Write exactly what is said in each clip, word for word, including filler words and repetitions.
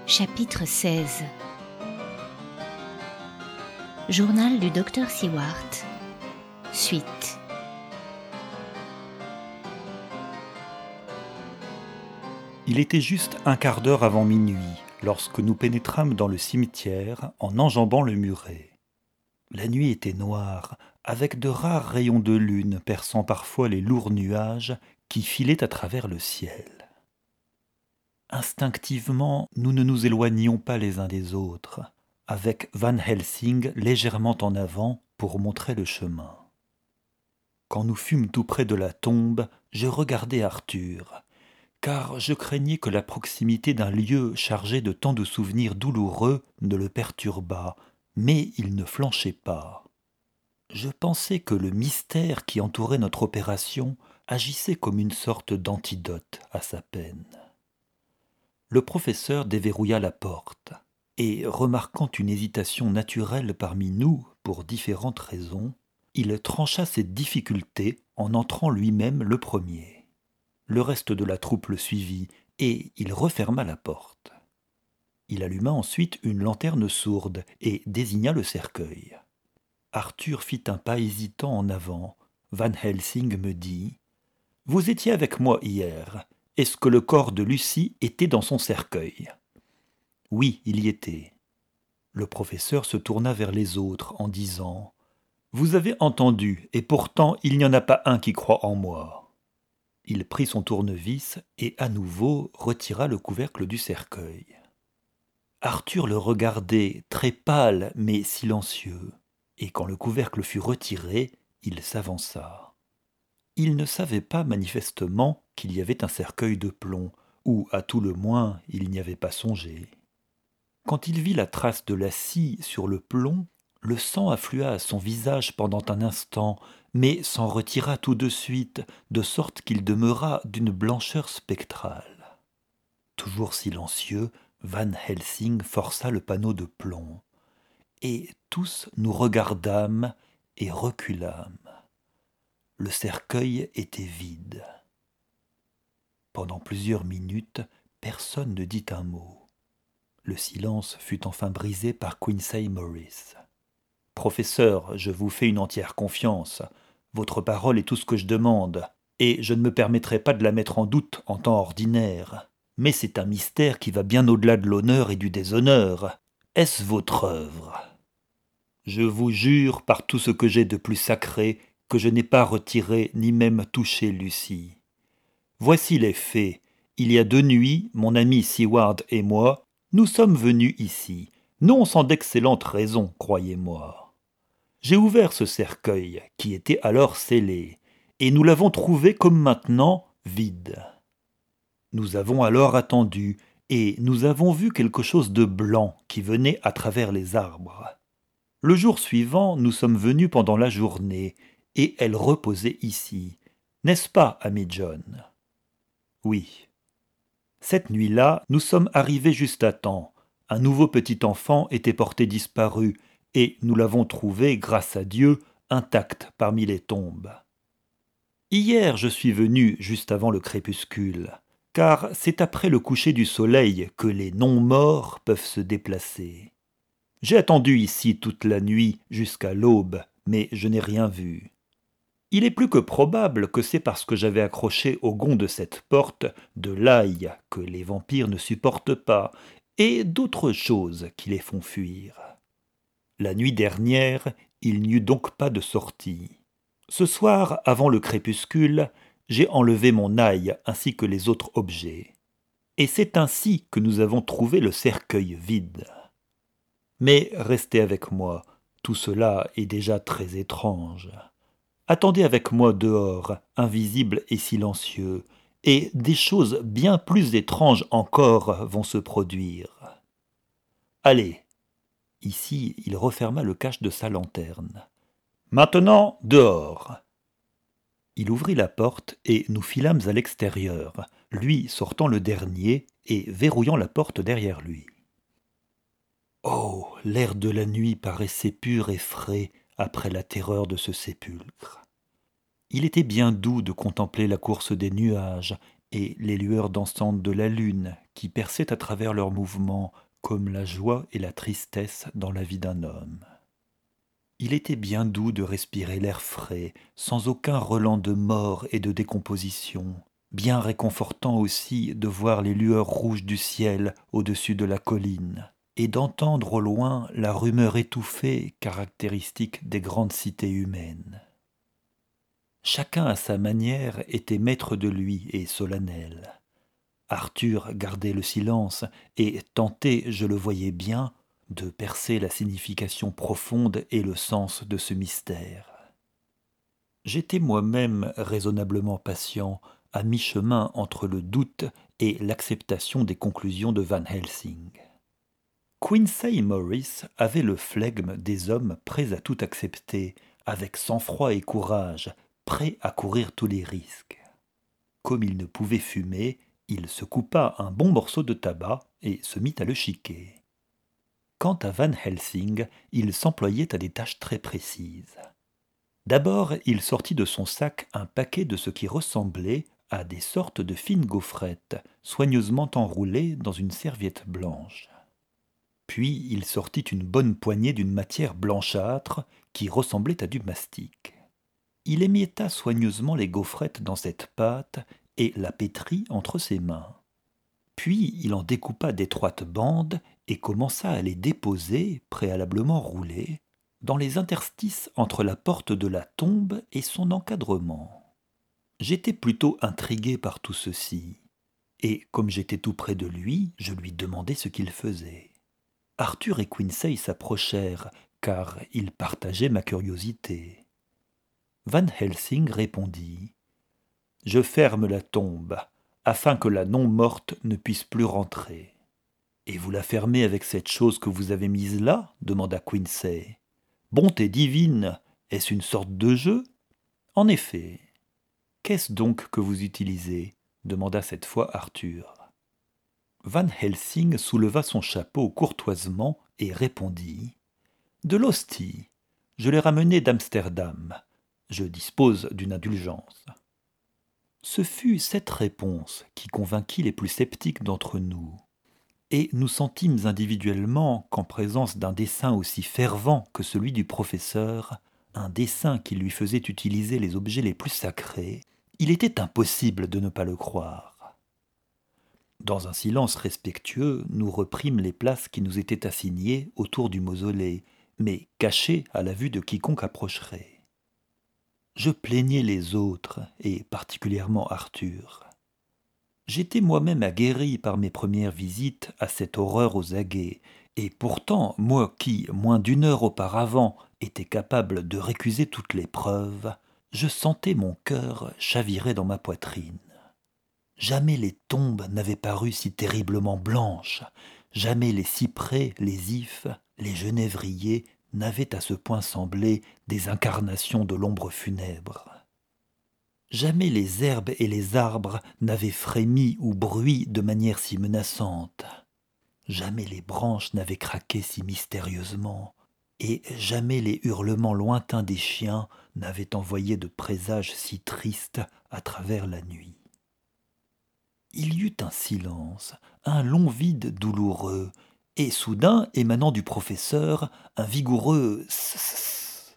Chapitre seize. Journal du docteur Seward. Suite. Il était juste un quart d'heure avant minuit, lorsque nous pénétrâmes dans le cimetière en enjambant le muret. La nuit était noire, avec de rares rayons de lune perçant parfois les lourds nuages qui filaient à travers le ciel. Instinctivement, nous ne nous éloignions pas les uns des autres, avec Van Helsing légèrement en avant pour montrer le chemin. Quand nous fûmes tout près de la tombe, je regardai Arthur, car je craignais que la proximité d'un lieu chargé de tant de souvenirs douloureux ne le perturbât, mais il ne flanchait pas. Je pensais que le mystère qui entourait notre opération agissait comme une sorte d'antidote à sa peine. Le professeur déverrouilla la porte, et remarquant une hésitation naturelle parmi nous pour différentes raisons, il trancha cette difficulté en entrant lui-même le premier. Le reste de la troupe le suivit, et il referma la porte. Il alluma ensuite une lanterne sourde et désigna le cercueil. Arthur fit un pas hésitant en avant. Van Helsing me dit « Vous étiez avec moi hier. Est-ce que le corps de Lucie était dans son cercueil ?» Oui, il y était. Le professeur se tourna vers les autres en disant « Vous avez entendu, et pourtant il n'y en a pas un qui croit en moi. » Il prit son tournevis et à nouveau retira le couvercle du cercueil. Arthur le regardait, très pâle mais silencieux, et quand le couvercle fut retiré, il s'avança. Il ne savait pas manifestement qu'il y avait un cercueil de plomb, ou à tout le moins il n'y avait pas songé. Quand il vit la trace de la scie sur le plomb, le sang afflua à son visage pendant un instant, mais s'en retira tout de suite, de sorte qu'il demeura d'une blancheur spectrale. Toujours silencieux, Van Helsing força le panneau de plomb, et tous nous regardâmes et reculâmes. Le cercueil était vide. Pendant plusieurs minutes, personne ne dit un mot. Le silence fut enfin brisé par Quincey Morris. « Professeur, je vous fais une entière confiance. Votre parole est tout ce que je demande, et je ne me permettrai pas de la mettre en doute en temps ordinaire. Mais c'est un mystère qui va bien au-delà de l'honneur et du déshonneur. Est-ce votre œuvre ? Je vous jure par tout ce que j'ai de plus sacré que je n'ai pas retiré ni même touché Lucie. Voici les faits. Il y a deux nuits, mon ami Seward et moi, nous sommes venus ici, non sans d'excellentes raisons, croyez-moi. J'ai ouvert ce cercueil, qui était alors scellé, et nous l'avons trouvé comme maintenant vide. Nous avons alors attendu, et nous avons vu quelque chose de blanc qui venait à travers les arbres. Le jour suivant, nous sommes venus pendant la journée, et elle reposait ici. N'est-ce pas, ami John ? Oui. Cette nuit-là, nous sommes arrivés juste à temps. Un nouveau petit enfant était porté disparu, et nous l'avons trouvé, grâce à Dieu, intact parmi les tombes. Hier, je suis venu juste avant le crépuscule, car c'est après le coucher du soleil que les non-morts peuvent se déplacer. J'ai attendu ici toute la nuit jusqu'à l'aube, mais je n'ai rien vu. Il est plus que probable que c'est parce que j'avais accroché au gond de cette porte de l'ail que les vampires ne supportent pas, et d'autres choses qui les font fuir. La nuit dernière, il n'y eut donc pas de sortie. Ce soir, avant le crépuscule, j'ai enlevé mon ail ainsi que les autres objets. Et c'est ainsi que nous avons trouvé le cercueil vide. Mais restez avec moi, tout cela est déjà très étrange. Attendez avec moi dehors, invisible et silencieux, et des choses bien plus étranges encore vont se produire. Allez. Ici, il referma le cache de sa lanterne. Maintenant, dehors. Il ouvrit la porte et nous filâmes à l'extérieur, lui sortant le dernier et verrouillant la porte derrière lui. Oh, l'air de la nuit paraissait pur et frais après la terreur de ce sépulcre. Il était bien doux de contempler la course des nuages et les lueurs dansantes de la lune qui perçaient à travers leurs mouvements comme la joie et la tristesse dans la vie d'un homme. Il était bien doux de respirer l'air frais, sans aucun relent de mort et de décomposition, bien réconfortant aussi de voir les lueurs rouges du ciel au-dessus de la colline, et d'entendre au loin la rumeur étouffée caractéristique des grandes cités humaines. Chacun à sa manière était maître de lui et solennel. Arthur gardait le silence et tentait, je le voyais bien, de percer la signification profonde et le sens de ce mystère. J'étais moi-même raisonnablement patient, à mi-chemin entre le doute et l'acceptation des conclusions de Van Helsing. Quincey Morris avait le flegme des hommes prêts à tout accepter, avec sang-froid et courage, prêts à courir tous les risques. Comme il ne pouvait fumer, il se coupa un bon morceau de tabac et se mit à le chiquer. Quant à Van Helsing, il s'employait à des tâches très précises. D'abord, il sortit de son sac un paquet de ce qui ressemblait à des sortes de fines gaufrettes, soigneusement enroulées dans une serviette blanche. Puis il sortit une bonne poignée d'une matière blanchâtre qui ressemblait à du mastic. Il émietta soigneusement les gaufrettes dans cette pâte et la pétrit entre ses mains. Puis il en découpa d'étroites bandes et commença à les déposer, préalablement roulées, dans les interstices entre la porte de la tombe et son encadrement. J'étais plutôt intrigué par tout ceci, et comme j'étais tout près de lui, je lui demandai ce qu'il faisait. Arthur et Quincey s'approchèrent, car ils partageaient ma curiosité. Van Helsing répondit « Je ferme la tombe, afin que la non-morte ne puisse plus rentrer. »« Et vous la fermez avec cette chose que vous avez mise là ?» demanda Quincey. « Bonté divine, est-ce une sorte de jeu ?»« En effet. »« Qu'est-ce donc que vous utilisez ?» demanda cette fois Arthur. Van Helsing souleva son chapeau courtoisement et répondit « De l'hostie. Je l'ai ramené d'Amsterdam. Je dispose d'une indulgence. » Ce fut cette réponse qui convainquit les plus sceptiques d'entre nous, et nous sentîmes individuellement qu'en présence d'un dessein aussi fervent que celui du professeur, un dessein qui lui faisait utiliser les objets les plus sacrés, il était impossible de ne pas le croire. Dans un silence respectueux, nous reprîmes les places qui nous étaient assignées autour du mausolée, mais cachées à la vue de quiconque approcherait. Je plaignais les autres, et particulièrement Arthur. J'étais moi-même aguerri par mes premières visites à cette horreur aux aguets, et pourtant, moi qui, moins d'une heure auparavant, étais capable de récuser toutes les preuves, je sentais mon cœur chavirer dans ma poitrine. Jamais les tombes n'avaient paru si terriblement blanches, jamais les cyprès, les ifs, les genévriers n'avaient à ce point semblé des incarnations de l'ombre funèbre. Jamais les herbes et les arbres n'avaient frémi ou brui de manière si menaçante. Jamais les branches n'avaient craqué si mystérieusement, et jamais les hurlements lointains des chiens n'avaient envoyé de présages si tristes à travers la nuit. Il y eut un silence, un long vide douloureux, et soudain, émanant du professeur, un vigoureux « sss ».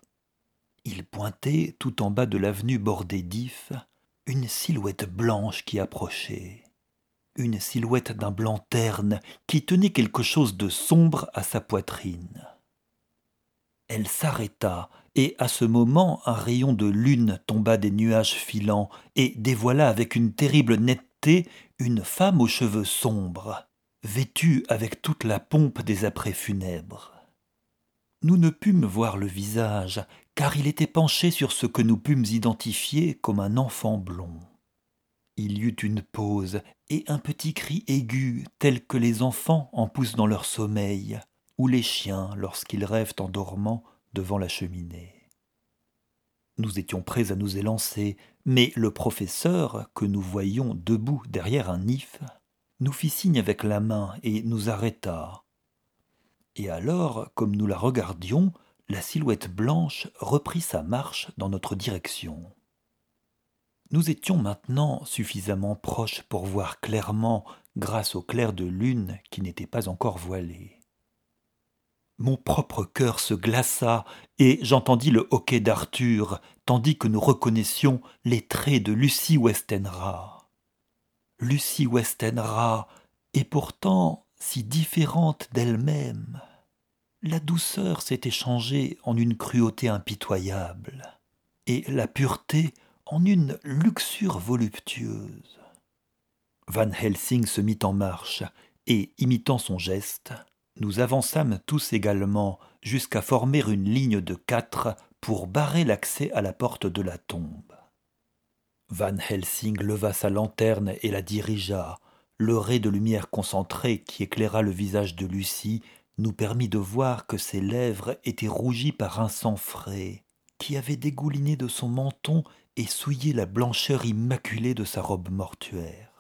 Il pointait, tout en bas de l'avenue bordée d'ifs, une silhouette blanche qui approchait. Une silhouette d'un blanc terne qui tenait quelque chose de sombre à sa poitrine. Elle s'arrêta, et à ce moment un rayon de lune tomba des nuages filants et dévoila avec une terrible netteté une femme aux cheveux sombres, vêtue avec toute la pompe des apprêts funèbres. Nous ne pûmes voir le visage, car il était penché sur ce que nous pûmes identifier comme un enfant blond. Il y eut une pause et un petit cri aigu, tel que les enfants en poussent dans leur sommeil, ou les chiens lorsqu'ils rêvent en dormant devant la cheminée. Nous étions prêts à nous élancer, mais le professeur, que nous voyions debout derrière un if, nous fit signe avec la main et nous arrêta. Et alors, comme nous la regardions, la silhouette blanche reprit sa marche dans notre direction. Nous étions maintenant suffisamment proches pour voir clairement grâce au clair de lune qui n'était pas encore voilé. Mon propre cœur se glaça et j'entendis le hoquet d'Arthur, tandis que nous reconnaissions les traits de Lucie Westenra. Lucie Westenra est pourtant si différente d'elle-même. La douceur s'était changée en une cruauté impitoyable, et la pureté en une luxure voluptueuse. Van Helsing se mit en marche, et, imitant son geste, nous avançâmes tous également jusqu'à former une ligne de quatre pour barrer l'accès à la porte de la tombe. Van Helsing leva sa lanterne et la dirigea. Le ray de lumière concentrée qui éclaira le visage de Lucie nous permit de voir que ses lèvres étaient rougies par un sang frais qui avait dégouliné de son menton et souillé la blancheur immaculée de sa robe mortuaire.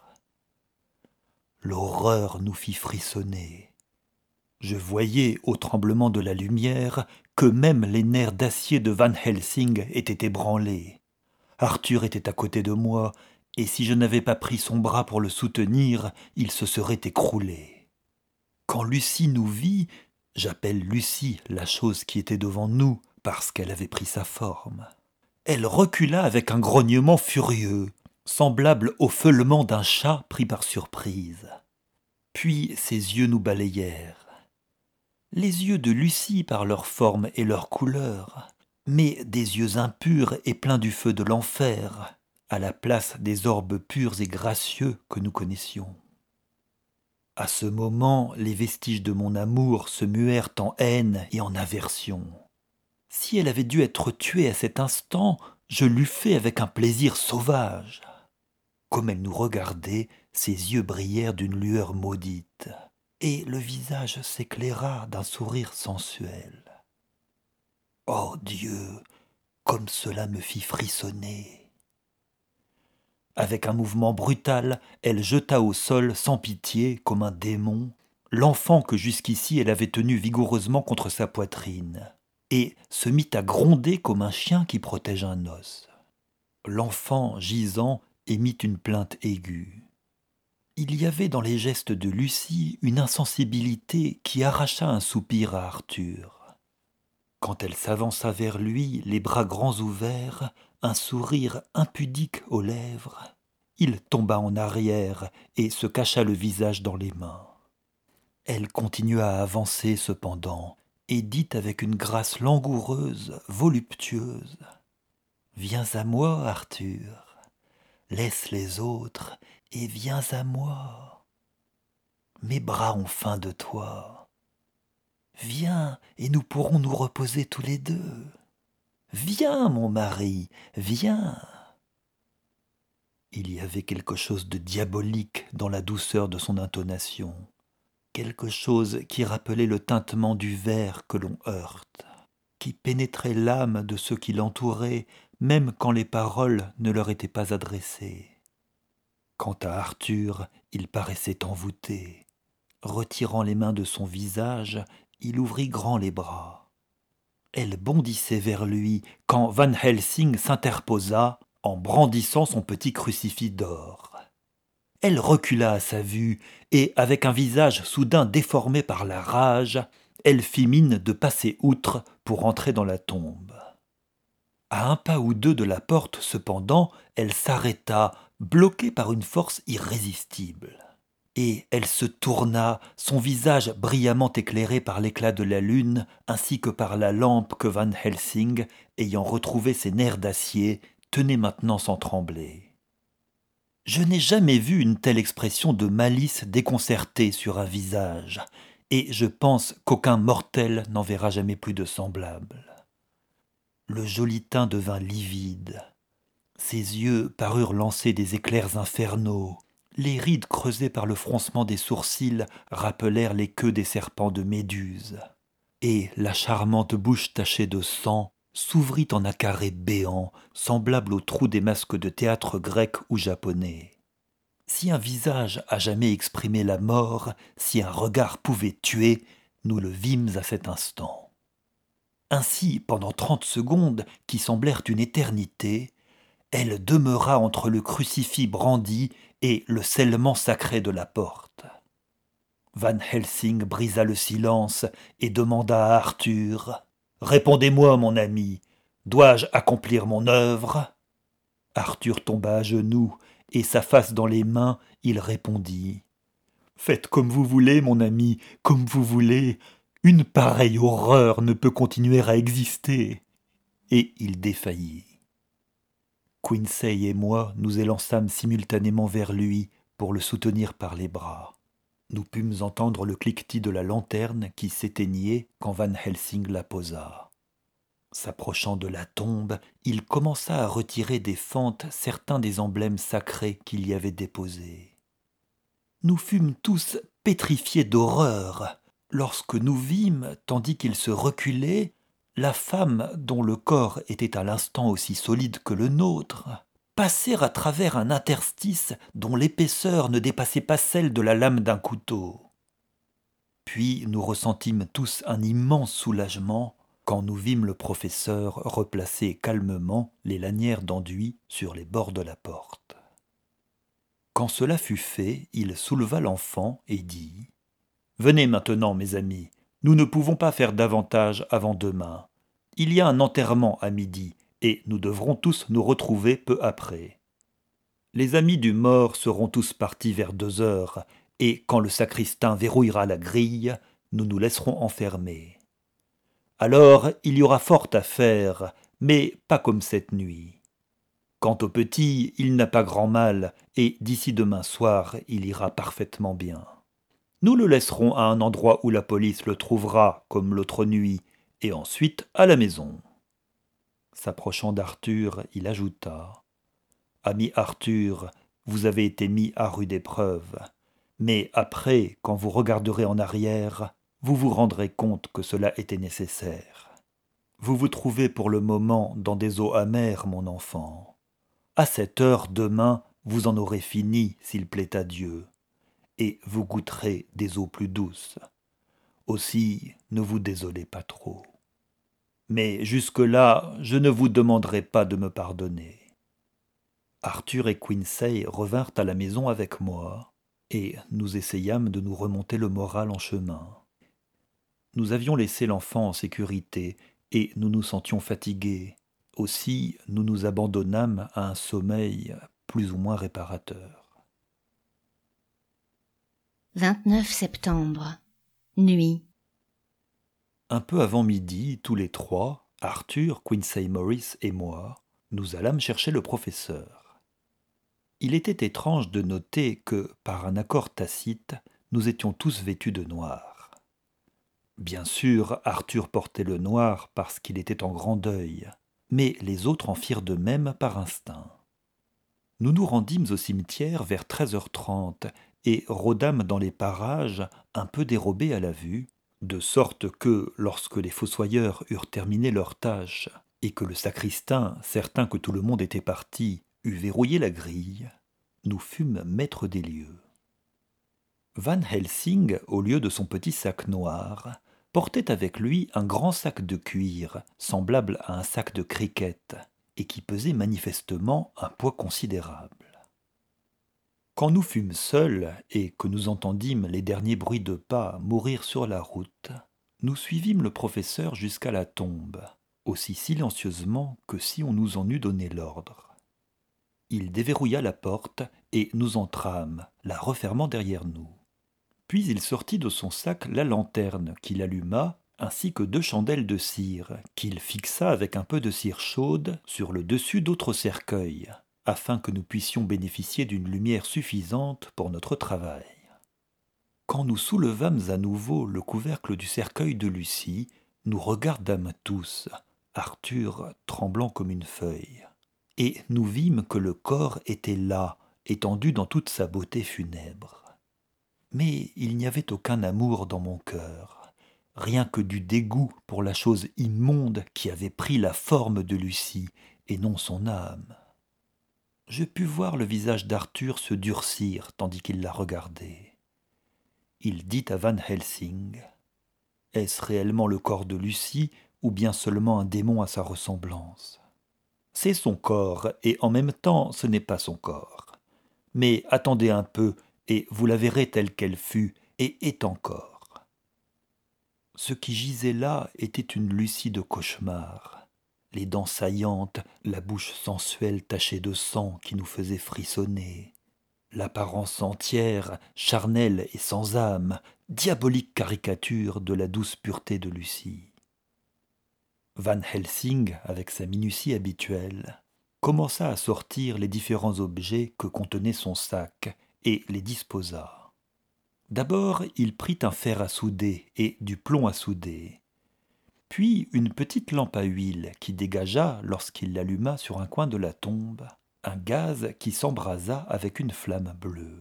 L'horreur nous fit frissonner. Je voyais, au tremblement de la lumière, que même les nerfs d'acier de Van Helsing étaient ébranlés. Arthur était à côté de moi, et si je n'avais pas pris son bras pour le soutenir, il se serait écroulé. Quand Lucie nous vit, j'appelle Lucie la chose qui était devant nous, parce qu'elle avait pris sa forme, elle recula avec un grognement furieux, semblable au feulement d'un chat pris par surprise. Puis ses yeux nous balayèrent. Les yeux de Lucie par leur forme et leur couleur, mais des yeux impurs et pleins du feu de l'enfer, à la place des orbes purs et gracieux que nous connaissions. À ce moment, les vestiges de mon amour se muèrent en haine et en aversion. Si elle avait dû être tuée à cet instant, je l'eus fait avec un plaisir sauvage. Comme elle nous regardait, ses yeux brillèrent d'une lueur maudite, et le visage s'éclaira d'un sourire sensuel. Oh Dieu, comme cela me fit frissonner! Avec un mouvement brutal, elle jeta au sol sans pitié, comme un démon, l'enfant que jusqu'ici elle avait tenu vigoureusement contre sa poitrine, et se mit à gronder comme un chien qui protège un os. L'enfant, gisant, émit une plainte aiguë. Il y avait dans les gestes de Lucie une insensibilité qui arracha un soupir à Arthur. Quand elle s'avança vers lui, les bras grands ouverts, un sourire impudique aux lèvres, il tomba en arrière et se cacha le visage dans les mains. Elle continua à avancer cependant et dit avec une grâce langoureuse, voluptueuse : « Viens à moi, Arthur. Laisse les autres et viens à moi. Mes bras ont faim de toi. Viens et nous pourrons nous reposer tous les deux. Viens, mon mari, viens. » Il y avait quelque chose de diabolique dans la douceur de son intonation, quelque chose qui rappelait le tintement du verre que l'on heurte, qui pénétrait l'âme de ceux qui l'entouraient, même quand les paroles ne leur étaient pas adressées. Quant à Arthur, il paraissait envoûté. Retirant les mains de son visage, il ouvrit grand les bras. Elle bondissait vers lui quand Van Helsing s'interposa en brandissant son petit crucifix d'or. Elle recula à sa vue et, avec un visage soudain déformé par la rage, elle fit mine de passer outre pour entrer dans la tombe. À un pas ou deux de la porte, cependant, elle s'arrêta, bloquée par une force irrésistible. Et elle se tourna, son visage brillamment éclairé par l'éclat de la lune, ainsi que par la lampe que Van Helsing, ayant retrouvé ses nerfs d'acier, tenait maintenant sans trembler. Je n'ai jamais vu une telle expression de malice déconcertée sur un visage, et je pense qu'aucun mortel n'en verra jamais plus de semblable. Le joli teint devint livide. Ses yeux parurent lancer des éclairs infernaux. Les rides creusées par le froncement des sourcils rappelèrent les queues des serpents de Méduse. Et la charmante bouche tachée de sang s'ouvrit en un carré béant, semblable aux trous des masques de théâtre grec ou japonais. Si un visage a jamais exprimé la mort, si un regard pouvait tuer, nous le vîmes à cet instant. Ainsi, pendant trente secondes, qui semblèrent une éternité, elle demeura entre le crucifix brandi et le scellement sacré de la porte. Van Helsing brisa le silence et demanda à Arthur « Répondez-moi, mon ami, dois-je accomplir mon œuvre ?» Arthur tomba à genoux et sa face dans les mains, il répondit « Faites comme vous voulez, mon ami, comme vous voulez. Une pareille horreur ne peut continuer à exister. » Et il défaillit. Quinsey et moi nous élançâmes simultanément vers lui pour le soutenir par les bras. Nous pûmes entendre le cliquetis de la lanterne qui s'éteignait quand Van Helsing la posa. S'approchant de la tombe, il commença à retirer des fentes certains des emblèmes sacrés qu'il y avait déposés. Nous fûmes tous pétrifiés d'horreur lorsque nous vîmes, tandis qu'il se reculait, la femme dont le corps était à l'instant aussi solide que le nôtre passer à travers un interstice dont l'épaisseur ne dépassait pas celle de la lame d'un couteau. Puis nous ressentîmes tous un immense soulagement quand nous vîmes le professeur replacer calmement les lanières d'enduit sur les bords de la porte. Quand cela fut fait, il souleva l'enfant et dit « Venez maintenant, mes amis, nous ne pouvons pas faire davantage avant demain. Il y a un enterrement à midi, et nous devrons tous nous retrouver peu après. Les amis du mort seront tous partis vers deux heures, et quand le sacristain verrouillera la grille, nous nous laisserons enfermer. Alors il y aura fort à faire, mais pas comme cette nuit. Quant au petit, il n'a pas grand mal, et d'ici demain soir, il ira parfaitement bien. Nous le laisserons à un endroit où la police le trouvera, comme l'autre nuit, et ensuite à la maison. » S'approchant d'Arthur, il ajouta « Ami Arthur, vous avez été mis à rude épreuve, mais après, quand vous regarderez en arrière, vous vous rendrez compte que cela était nécessaire. Vous vous trouvez pour le moment dans des eaux amères, mon enfant. À cette heure demain, vous en aurez fini, s'il plaît à Dieu, et vous goûterez des eaux plus douces. Aussi, ne vous désolez pas trop. Mais jusque-là, je ne vous demanderai pas de me pardonner. » Arthur et Quinsey revinrent à la maison avec moi, et nous essayâmes de nous remonter le moral en chemin. Nous avions laissé l'enfant en sécurité, et nous nous sentions fatigués. Aussi, nous nous abandonnâmes à un sommeil plus ou moins réparateur. vingt-neuf septembre. Nuit. Un peu avant midi, tous les trois, Arthur, Quinsey Morris et moi, nous allâmes chercher le professeur. Il était étrange de noter que, par un accord tacite, nous étions tous vêtus de noir. Bien sûr, Arthur portait le noir parce qu'il était en grand deuil, mais les autres en firent de même par instinct. Nous nous rendîmes au cimetière vers treize heures trente et rôdâmes dans les parages un peu dérobés à la vue, de sorte que, lorsque les fossoyeurs eurent terminé leur tâche et que le sacristain, certain que tout le monde était parti, eut verrouillé la grille, nous fûmes maîtres des lieux. Van Helsing, au lieu de son petit sac noir, portait avec lui un grand sac de cuir, semblable à un sac de cricket, et qui pesait manifestement un poids considérable. Quand nous fûmes seuls et que nous entendîmes les derniers bruits de pas mourir sur la route, nous suivîmes le professeur jusqu'à la tombe, aussi silencieusement que si on nous en eût donné l'ordre. Il déverrouilla la porte et nous entrâmes, la refermant derrière nous. Puis il sortit de son sac la lanterne qu'il alluma, ainsi que deux chandelles de cire, qu'il fixa avec un peu de cire chaude sur le dessus d'autres cercueils, afin que nous puissions bénéficier d'une lumière suffisante pour notre travail. Quand nous soulevâmes à nouveau le couvercle du cercueil de Lucie, nous regardâmes tous, Arthur tremblant comme une feuille, et nous vîmes que le corps était là, étendu dans toute sa beauté funèbre. Mais il n'y avait aucun amour dans mon cœur, rien que du dégoût pour la chose immonde qui avait pris la forme de Lucie et non son âme. Je pus voir le visage d'Arthur se durcir tandis qu'il la regardait. Il dit à Van Helsing « Est-ce réellement le corps de Lucie ou bien seulement un démon à sa ressemblance ?» C'est son corps, et en même temps ce n'est pas son corps. Mais attendez un peu, et vous la verrez telle qu'elle fut, et est encore. Ce qui gisait là était une Lucie de cauchemar. Les dents saillantes, la bouche sensuelle tachée de sang qui nous faisait frissonner. L'apparence entière, charnelle et sans âme, diabolique caricature de la douce pureté de Lucie. Van Helsing, avec sa minutie habituelle, commença à sortir les différents objets que contenait son sac et les disposa. D'abord, il prit un fer à souder et du plomb à souder, puis une petite lampe à huile qui dégagea, lorsqu'il l'alluma sur un coin de la tombe, un gaz qui s'embrasa avec une flamme bleue.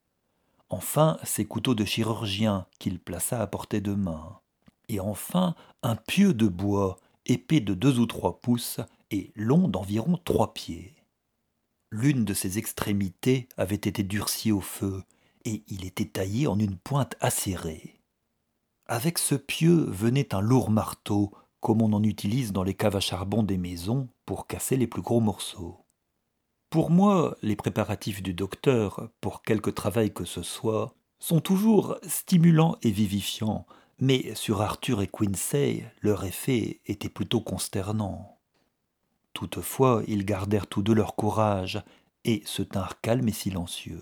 Enfin, ses couteaux de chirurgien qu'il plaça à portée de main, et enfin un pieu de bois épais de deux ou trois pouces et long d'environ trois pieds. L'une de ses extrémités avait été durcie au feu, et il était taillé en une pointe acérée. Avec ce pieu venait un lourd marteau, comme on en utilise dans les caves à charbon des maisons pour casser les plus gros morceaux. Pour moi, les préparatifs du docteur, pour quelque travail que ce soit, sont toujours stimulants et vivifiants, mais sur Arthur et Quincy, leur effet était plutôt consternant. Toutefois, ils gardèrent tous deux leur courage et se tinrent calmes et silencieux.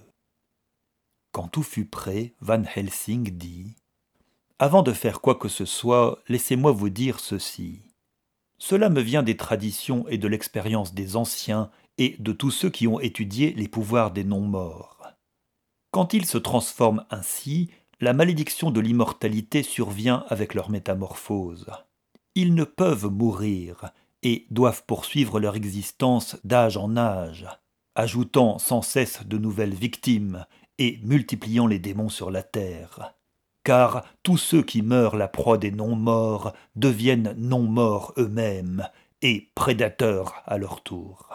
Quand tout fut prêt, Van Helsing dit « Avant de faire quoi que ce soit, laissez-moi vous dire ceci. Cela me vient des traditions et de l'expérience des anciens et de tous ceux qui ont étudié les pouvoirs des non-morts. Quand ils se transforment ainsi, la malédiction de l'immortalité survient avec leur métamorphose. Ils ne peuvent mourir et doivent poursuivre leur existence d'âge en âge, ajoutant sans cesse de nouvelles victimes et multipliant les démons sur la terre. Car tous ceux qui meurent la proie des non-morts deviennent non-morts eux-mêmes et prédateurs à leur tour.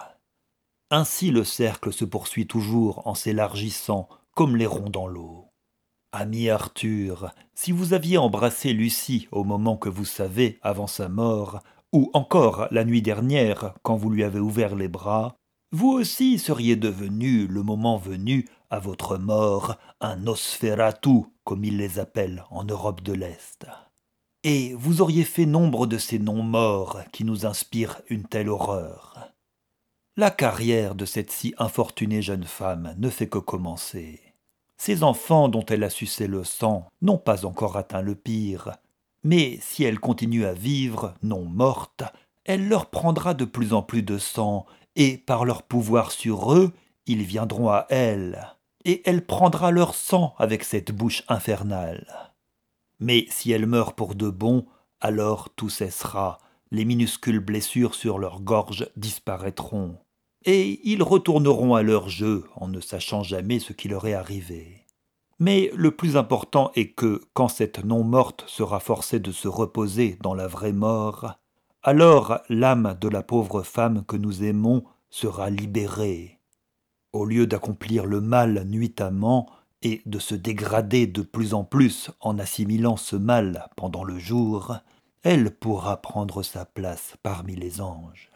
Ainsi le cercle se poursuit toujours en s'élargissant comme les ronds dans l'eau. Ami Arthur, si vous aviez embrassé Lucie au moment que vous savez avant sa mort, ou encore la nuit dernière quand vous lui avez ouvert les bras, vous aussi seriez devenu, le moment venu, à votre mort, un Nosferatu, comme ils les appellent en Europe de l'Est. Et vous auriez fait nombre de ces non-morts qui nous inspirent une telle horreur. La carrière de cette si infortunée jeune femme ne fait que commencer. Ces enfants dont elle a sucé le sang n'ont pas encore atteint le pire, mais si elle continue à vivre, non morte, elle leur prendra de plus en plus de sang, et par leur pouvoir sur eux, ils viendront à elle, et elle prendra leur sang avec cette bouche infernale. Mais si elle meurt pour de bon, alors tout cessera, les minuscules blessures sur leur gorge disparaîtront, et ils retourneront à leur jeu en ne sachant jamais ce qui leur est arrivé. Mais le plus important est que, quand cette non-morte sera forcée de se reposer dans la vraie mort, alors l'âme de la pauvre femme que nous aimons sera libérée. Au lieu d'accomplir le mal nuitamment et de se dégrader de plus en plus en assimilant ce mal pendant le jour, elle pourra prendre sa place parmi les anges.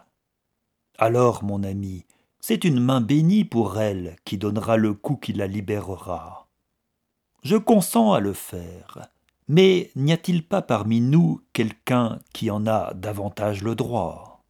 Alors, mon ami, c'est une main bénie pour elle qui donnera le coup qui la libérera. Je consens à le faire, mais n'y a-t-il pas parmi nous quelqu'un qui en a davantage le droit?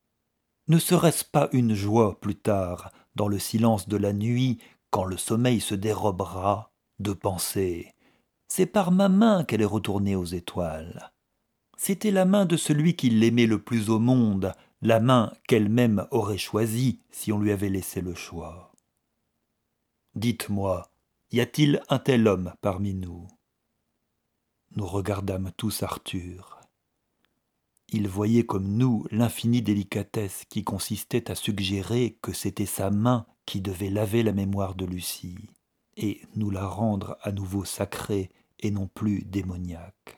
Ne serait-ce pas une joie plus tard, dans le silence de la nuit, quand le sommeil se dérobera, de penser « C'est par ma main qu'elle est retournée aux étoiles. C'était la main de celui qui l'aimait le plus au monde, la main qu'elle-même aurait choisie si on lui avait laissé le choix. Dites-moi, y a-t-il un tel homme parmi nous ?» Nous regardâmes tous Arthur. Il voyait comme nous l'infinie délicatesse qui consistait à suggérer que c'était sa main qui devait laver la mémoire de Lucie, et nous la rendre à nouveau sacrée et non plus démoniaque.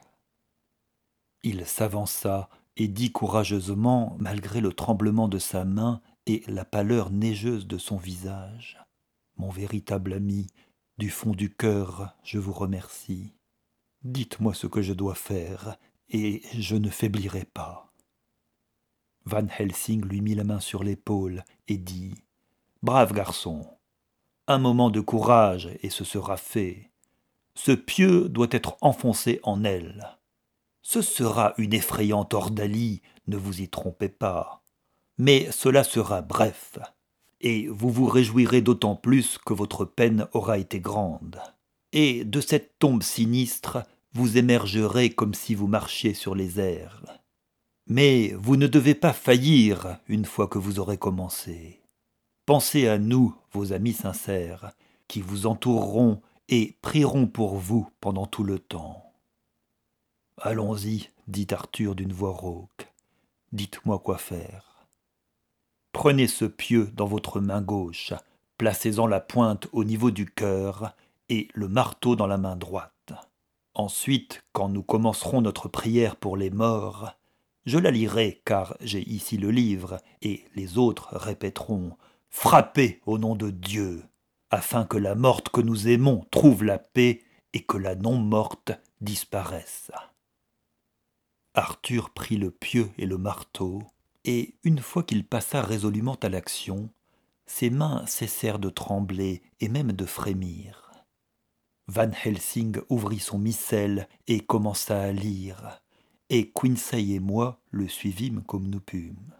Il s'avança et dit courageusement, malgré le tremblement de sa main et la pâleur neigeuse de son visage, « Mon véritable ami, du fond du cœur, je vous remercie. Dites-moi ce que je dois faire, et je ne faiblirai pas. » Van Helsing lui mit la main sur l'épaule et dit « Brave garçon, un moment de courage et ce sera fait. Ce pieu doit être enfoncé en elle. Ce sera une effrayante ordalie, ne vous y trompez pas. Mais cela sera bref, et vous vous réjouirez d'autant plus que votre peine aura été grande. Et de cette tombe sinistre, vous émergerez comme si vous marchiez sur les airs. Mais vous ne devez pas faillir une fois que vous aurez commencé. Pensez à nous, vos amis sincères, qui vous entoureront et prieront pour vous pendant tout le temps. » « Allons-y, dit Arthur d'une voix rauque. Dites-moi quoi faire. » « Prenez ce pieu dans votre main gauche, placez-en la pointe au niveau du cœur et le marteau dans la main droite. Ensuite, quand nous commencerons notre prière pour les morts, je la lirai car j'ai ici le livre et les autres répéteront « Frappez au nom de Dieu !» afin que la morte que nous aimons trouve la paix et que la non-morte disparaisse. Arthur prit le pieu et le marteau, et une fois qu'il passa résolument à l'action, ses mains cessèrent de trembler et même de frémir. Van Helsing ouvrit son missel et commença à lire, et Quincy et moi le suivîmes comme nous pûmes.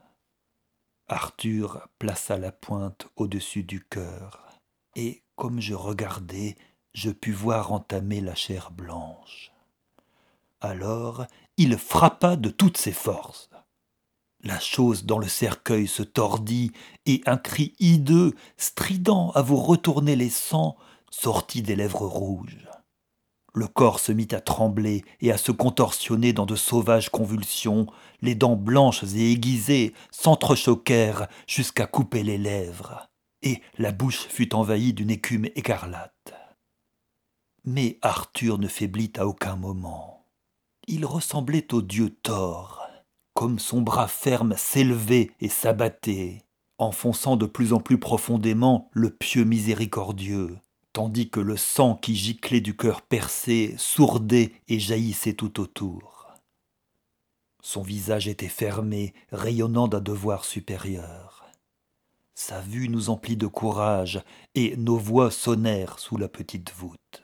Arthur plaça la pointe au-dessus du cœur, et comme je regardais, je pus voir entamer la chair blanche. Alors, il frappa de toutes ses forces. La chose dans le cercueil se tordit, et un cri hideux, strident à vous retourner les sangs, sortit des lèvres rouges. Le corps se mit à trembler et à se contorsionner dans de sauvages convulsions, les dents blanches et aiguisées s'entrechoquèrent jusqu'à couper les lèvres, et la bouche fut envahie d'une écume écarlate. Mais Arthur ne faiblit à aucun moment. Il ressemblait au dieu Thor, comme son bras ferme s'élevait et s'abattait, enfonçant de plus en plus profondément le pieu miséricordieux, tandis que le sang qui giclait du cœur percé sourdait et jaillissait tout autour. Son visage était fermé, rayonnant d'un devoir supérieur. Sa vue nous emplit de courage, et nos voix sonnèrent sous la petite voûte.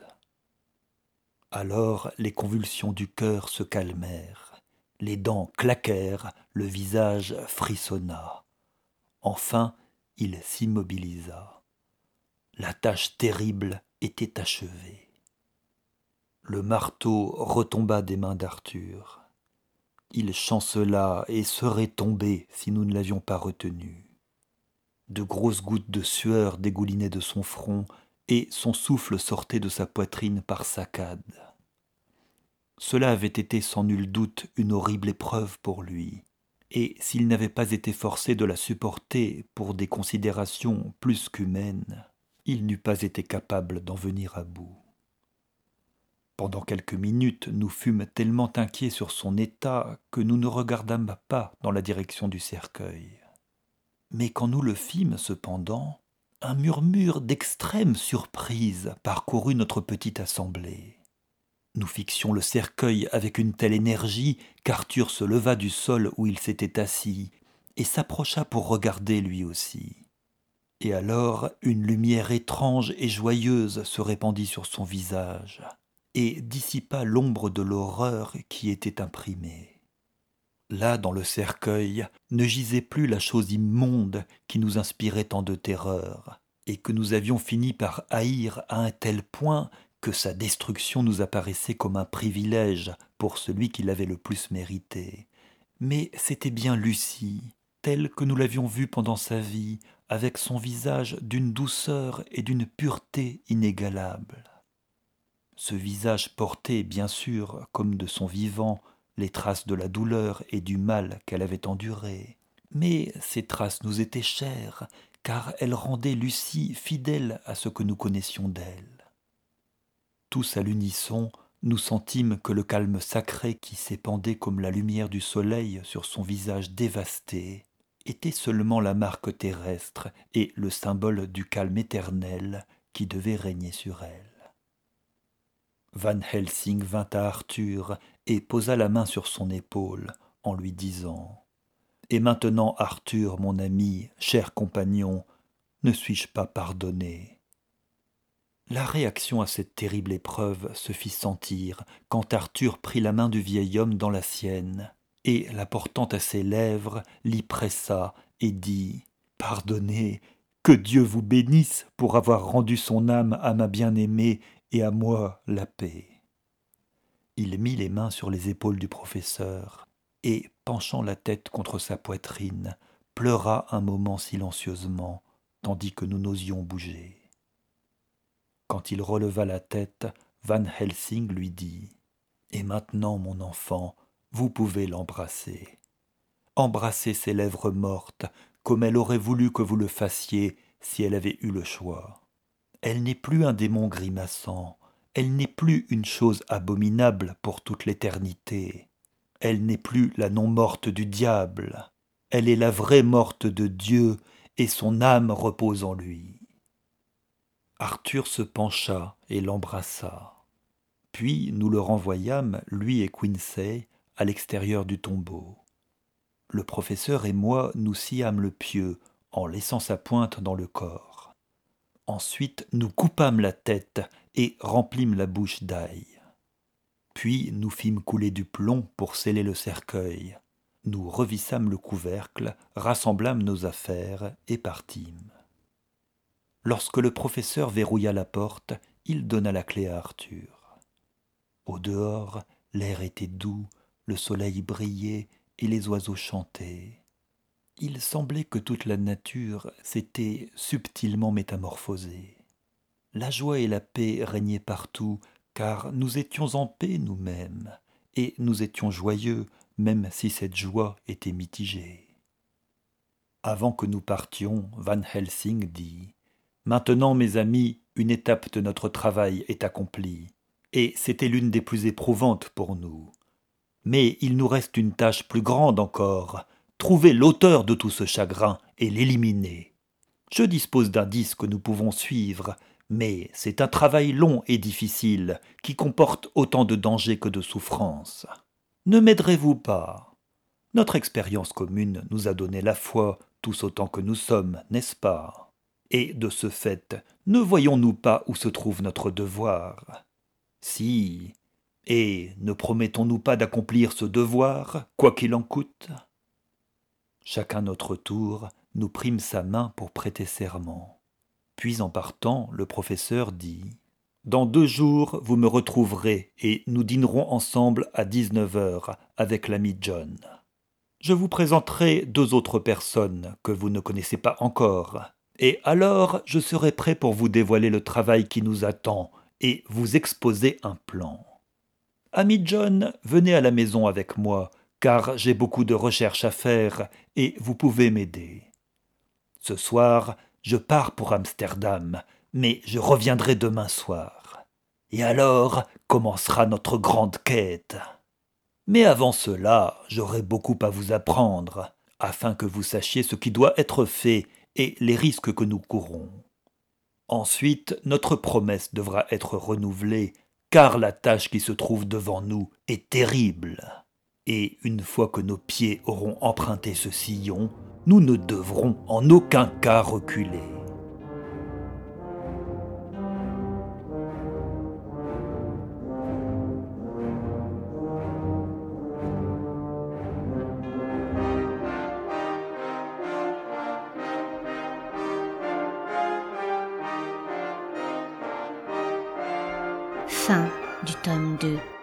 Alors les convulsions du cœur se calmèrent, les dents claquèrent, le visage frissonna. Enfin, il s'immobilisa. La tâche terrible était achevée. Le marteau retomba des mains d'Arthur. Il chancela et serait tombé si nous ne l'avions pas retenu. De grosses gouttes de sueur dégoulinaient de son front, et son souffle sortait de sa poitrine par saccades. Cela avait été sans nul doute une horrible épreuve pour lui, et s'il n'avait pas été forcé de la supporter pour des considérations plus qu'humaines, il n'eût pas été capable d'en venir à bout. Pendant quelques minutes, nous fûmes tellement inquiets sur son état que nous ne regardâmes pas dans la direction du cercueil. Mais quand nous le fîmes, cependant, un murmure d'extrême surprise parcourut notre petite assemblée. Nous fixions le cercueil avec une telle énergie qu'Arthur se leva du sol où il s'était assis et s'approcha pour regarder lui aussi. Et alors une lumière étrange et joyeuse se répandit sur son visage et dissipa l'ombre de l'horreur qui était imprimée. Là, dans le cercueil, ne gisait plus la chose immonde qui nous inspirait tant de terreur, et que nous avions fini par haïr à un tel point que sa destruction nous apparaissait comme un privilège pour celui qui l'avait le plus mérité. Mais c'était bien Lucie, telle que nous l'avions vue pendant sa vie, avec son visage d'une douceur et d'une pureté inégalables. Ce visage portait, bien sûr, comme de son vivant, les traces de la douleur et du mal qu'elle avait enduré. Mais ces traces nous étaient chères, car elles rendaient Lucie fidèle à ce que nous connaissions d'elle. Tous à l'unisson, nous sentîmes que le calme sacré qui s'épandait comme la lumière du soleil sur son visage dévasté était seulement la marque terrestre et le symbole du calme éternel qui devait régner sur elle. Van Helsing vint à Arthur et posa la main sur son épaule en lui disant « Et maintenant, Arthur, mon ami, cher compagnon, ne suis-je pas pardonné ?» La réaction à cette terrible épreuve se fit sentir quand Arthur prit la main du vieil homme dans la sienne, et, la portant à ses lèvres, l'y pressa et dit « Pardonnez, que Dieu vous bénisse pour avoir rendu son âme à ma bien-aimée et à moi la paix. » Il mit les mains sur les épaules du professeur et, penchant la tête contre sa poitrine, pleura un moment silencieusement, tandis que nous n'osions bouger. Quand il releva la tête, Van Helsing lui dit « Et maintenant, mon enfant, vous pouvez l'embrasser. Embrassez ses lèvres mortes, comme elle aurait voulu que vous le fassiez si elle avait eu le choix. Elle n'est plus un démon grimaçant, elle n'est plus une chose abominable pour toute l'éternité. Elle n'est plus la non-morte du diable. Elle est la vraie morte de Dieu, et son âme repose en lui. » Arthur se pencha et l'embrassa. Puis nous le renvoyâmes, lui et Quincy, à l'extérieur du tombeau. Le professeur et moi nous sciâmes le pieu en laissant sa pointe dans le corps. Ensuite nous coupâmes la tête et remplîmes la bouche d'ail. Puis nous fîmes couler du plomb pour sceller le cercueil. Nous revissâmes le couvercle, rassemblâmes nos affaires et partîmes. Lorsque le professeur verrouilla la porte, il donna la clé à Arthur. Au dehors, l'air était doux, le soleil brillait et les oiseaux chantaient. Il semblait que toute la nature s'était subtilement métamorphosée. La joie et la paix régnaient partout, car nous étions en paix nous-mêmes, et nous étions joyeux, même si cette joie était mitigée. Avant que nous partions, Van Helsing dit « Maintenant, mes amis, une étape de notre travail est accomplie, et c'était l'une des plus éprouvantes pour nous. Mais il nous reste une tâche plus grande encore, trouver l'auteur de tout ce chagrin et l'éliminer. Je dispose d'indices que nous pouvons suivre, mais c'est un travail long et difficile qui comporte autant de dangers que de souffrances. Ne m'aiderez-vous pas? Notre expérience commune nous a donné la foi, tous autant que nous sommes, n'est-ce pas? Et de ce fait, ne voyons-nous pas où se trouve notre devoir? Si, et ne promettons-nous pas d'accomplir ce devoir, quoi qu'il en coûte? Chacun notre tour, nous prîmes sa main pour prêter serment. Puis en partant, le professeur dit « Dans deux jours, vous me retrouverez et nous dînerons ensemble à dix-neuf heures avec l'ami John. Je vous présenterai deux autres personnes que vous ne connaissez pas encore, et alors je serai prêt pour vous dévoiler le travail qui nous attend et vous exposer un plan. Ami John, venez à la maison avec moi, car j'ai beaucoup de recherches à faire et vous pouvez m'aider. Ce soir, je pars pour Amsterdam, mais je reviendrai demain soir. Et alors commencera notre grande quête. Mais avant cela, j'aurai beaucoup à vous apprendre, afin que vous sachiez ce qui doit être fait et les risques que nous courons. Ensuite, notre promesse devra être renouvelée, car la tâche qui se trouve devant nous est terrible. Et une fois que nos pieds auront emprunté ce sillon, nous ne devrons en aucun cas reculer. » Fin du tome deux.